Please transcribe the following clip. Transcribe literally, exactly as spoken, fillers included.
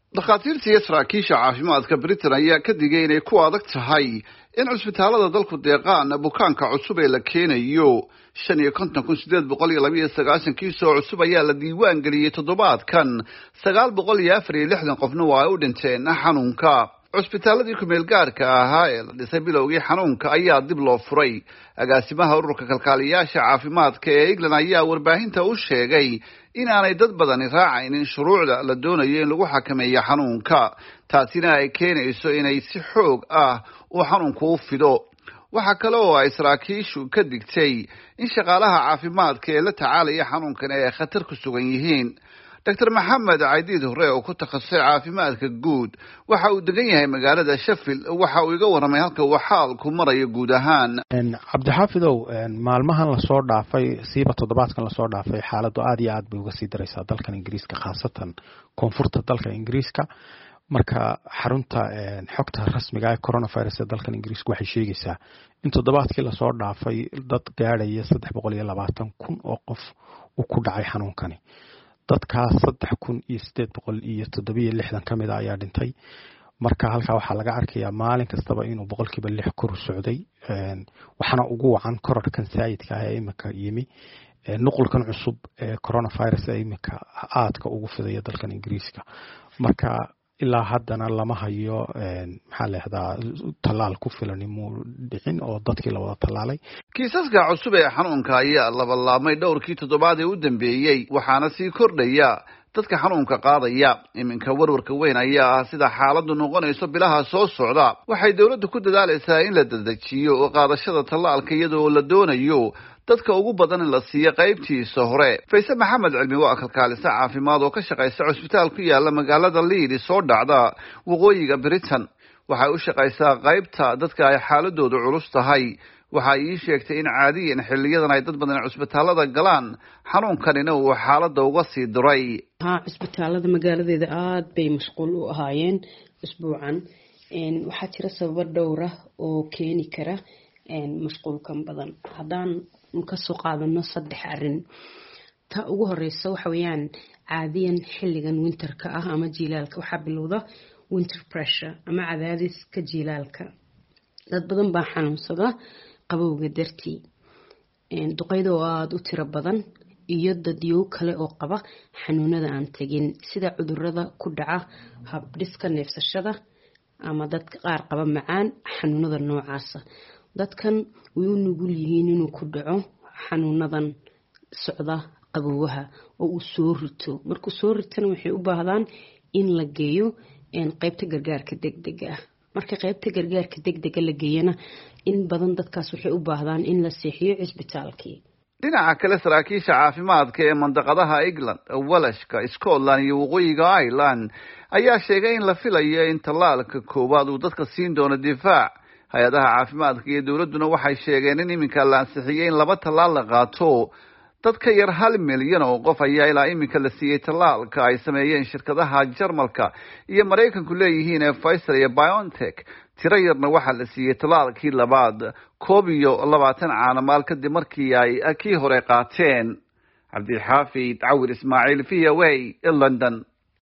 dhakhaatiirta iyo saraakiisha caafimaadka Britain ayaa ka digay inay ku adag tahay in cusbitaalada dalku deeqaan bukaanka cusub ee la keenayo shan iyo konton kun sideed boqol iyo laba iyo sagaashan kiis oo cusub ayaa la diiwaan geliyay toddobaadkan sagaal boqol iyo afar iyo lixdan qofna waa ay u dhinteen xanuunka. cusbitaaladii ku meel gaarka ahaa ee la dhisay bilowgii xanuunka ayaa dib loo furay. agaasimaha ururka kalkaaliyaasha caafimaadka ee England ayaa warbaahinta u sheegay in aanay dad badani raacaynin shuruucda la doonayo in lagu xakameeyo xanuunka, taasina ay keenayso inay si xoog ah uu xanuunku u fido. waxa kale oo ay saraakiishu ka digtay in shaqaalaha caafimaadka ee la tacaalaya xanuunkan ay khatar ku sugan yihiin. Doctor Maxamed Caydiid Hore oo ku takhasusay caafimaadka guud waxa uu degan yahay magaalada Sheffield, waxa uu iga waramay halka uu xaalku marayo guud ahaan. Cabdixaafidow, maalmahan la soo dhaafay siiba toddobaadkan la soo dhaafay xaaladdu aad iyo aad bay uga sii daraysaa dalkan Ingiriiska, khaasatan koonfurta dalka Ingiriiska. marka xarunta xogta rasmiga ah coronavirus ee dalkan Ingiriiska waxay sheegaysaa in toddobaadkii la soo dhaafay dad gaadhaya saddex boqol iyo labaatan kun oo qof uu ku dhacay xanuunkani. dadkaas saddex kun iyo sideed boqol iyo toddoba iyo lixdan ka mid ah ayaa dhintay. marka halkaa waxaa laga arkayaa maalin kastaba inuu boqolkiiba lix kor u socday, waxaana ugu wacan kororkan saayidka ah ee imika yimi nuqulkan cusub ee coronavirus ee imika aadka ugu fidaya dalkan Ingiriiska. marka ilaa haddana lama hayo maxaa la yiraahdaa tallaal ku filan inuu dhicin oo dadkii la wada tallaalay. kiisaska cusub ee xanuunka ayaa laba laabmay dhowrkii toddobaad ee u dambeeyay, waxaana sii kordhaya dadka xanuunka qaadaya. iminka warwarka weyn ayaa ah sida xaaladdu noqonayso bilaha soo socda. waxay dawladdu ku dadaalaysaa in la dedejiyo qaadashada tallaalka iyadoo la doonayo dadka ugu badan in la siiyo qaybtiisa hore. Fayse Maxamed Cilmi waa kalkaalisa caafimaad oo ka shaqeysa cusbitaal ku yaala magaalada Leeds soo dhacda waqooyiga Britain. waxay u shaqeysaa qaybta dadka ay xaaladoodu culus tahay. waxay ii sheegtay in caadiyan xilliyadan ay dad badan cusbitaalada galaan xanuunkanina uu xaaladda uga sii diray. ha cusbitaalada magaaladeeda aad bay mashquul u ahaayeen usbuucan. waxaa jira sabab dhowr ah oo keeni kara mashquulkan badan. haddaan ka soo qaadano saddex arrin. ta ugu horeysa waxa weeyaan caadiyan xilligan winterka ah ama jiilaalka waxaa bilowda winter pressure ama cadaadiska jiilaalka. dad badan baa xanuunsada qabowga dartii, duqeyda oo aada u tiro badan iyo dadyow kale oo qaba xanuunada aan tegin sida cudurada ku dhaca habdhiska neefsashada ama dadka qaar qaba macaan xanuunada noocaasa. dadkan way u nugul yihiin inuu ku dhaco xanuunadan socda qabowgaha oo uu soo rito. markuu soo ritana waxay u baahdaan in la geeyo qaybta gargaarka degdega ah. marka qaybta gargaarka degdega la geeyana in badan dadkaas waxay u baahdaan in la seexiyo cisbitaalkii. dhinaca kale saraakiisha caafimaadka ee mandaqadaha England, Welshka, Scotland iyo waqooyiga Ireland ayaa sheegay in la filayo in tallaalka koowaad uu dadka siin doono difaac. hay-adaha caafimaadka iyo dawladduna waxay sheegeen in iminka la ansixiyay in laba tallaal la qaato. dad ka yar hal milyan oo qof ayaa ilaa iminka la siiyey tallaalka ay sameeyeen shirkadaha Jarmalka iyo Mareykanku leeyihiin ee Pfizer iyo BioNTech. tiro yarna waxaa la siiyey tallaalkii labaad koob iyo labaatan caanamaal kadib markii ay kii hore qaateen. Cabdixaafid Cawir Ismaaciil, V O A, London.